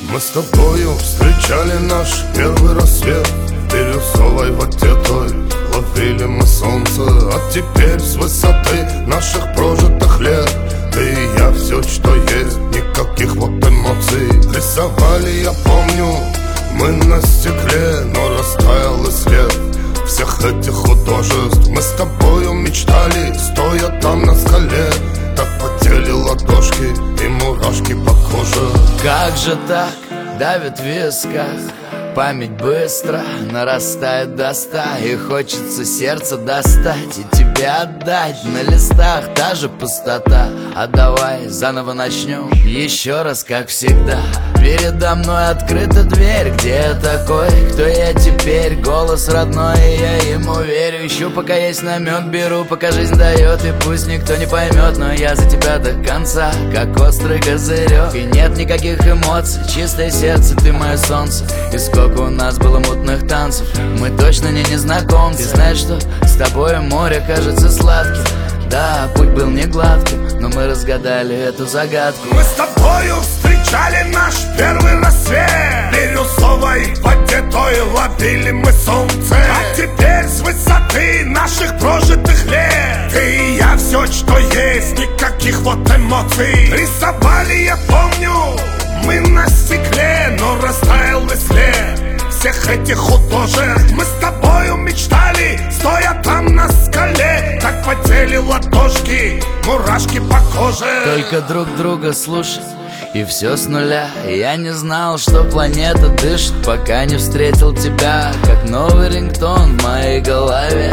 Мы с тобою встречали наш первый рассвет. В бирюзовой воде той ловили мы солнце. А теперь с высоты наших прожитых лет ты и я, все, что есть, никаких вот эмоций. Рисовали, я помню, мы на стекле, но растаял и след всех этих художеств. Мы с тобою мечтали, стоя там на скале. Так потели ладошки и мурашки по коже. Как же так, давит в висках, память быстро нарастает до 100. И хочется сердце достать и тебе отдать. На листах та же пустота. А давай заново начнем еще раз, как всегда. Передо мной открыта дверь. Где я такой, кто я теперь? Голос родной, и я ему верю. Ищу, пока есть намек, беру, пока жизнь дает. И пусть никто не поймет, но я за тебя до конца, как острый козырек. И нет никаких эмоций, чистое сердце, ты мое солнце. И сколько у нас было мутных танцев, мы точно не незнакомцы. Знаешь, что с тобой море кажется сладким. Да, путь был не гладким, но мы разгадали эту загадку. Мы с тобою встречали наш первый рассвет. В бирюзовой воде той ловили мы солнце. А теперь с высоты наших прожитых лет ты и я, все, что есть, никаких вот эмоций. Рисовали, я помню, мы на стекле, но растаял и след всех этих художеств. Мы с тобою мечтали, стоя там на скале. Так потели ладошки, мурашки по коже. Только друг друга слушать, и все с нуля. Я не знал, что планета дышит, пока не встретил тебя, как новый рингтон в моей голове.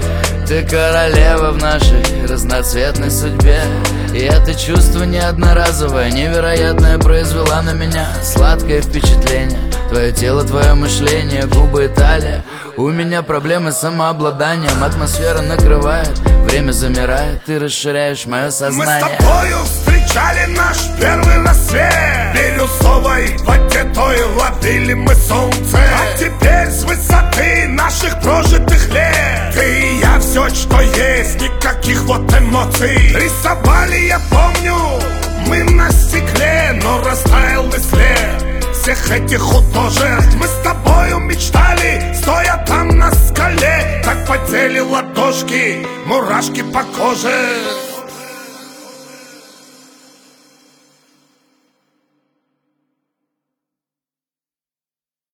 Ты королева в нашей разноцветной судьбе. И это чувство не одноразовое, невероятное, произвела на меня сладкое впечатление. Твое тело, твое мышление, губы и талия. У меня проблемы с самообладанием. Атмосфера накрывает, время замирает, ты расширяешь мое сознание. Мы с тобою встречали наш первый рассвет. В бирюзовой воде той ловили мы солнце. А теперь с высоты наших прожитых лет ты и я, все, что есть, никаких вот эмоций. Рисовали, я помню, мы на стекле, но растаял и след всех этих художеств. Мы с тобою мечтали, стоя там на скале. Так потели ладошки, мурашки по коже.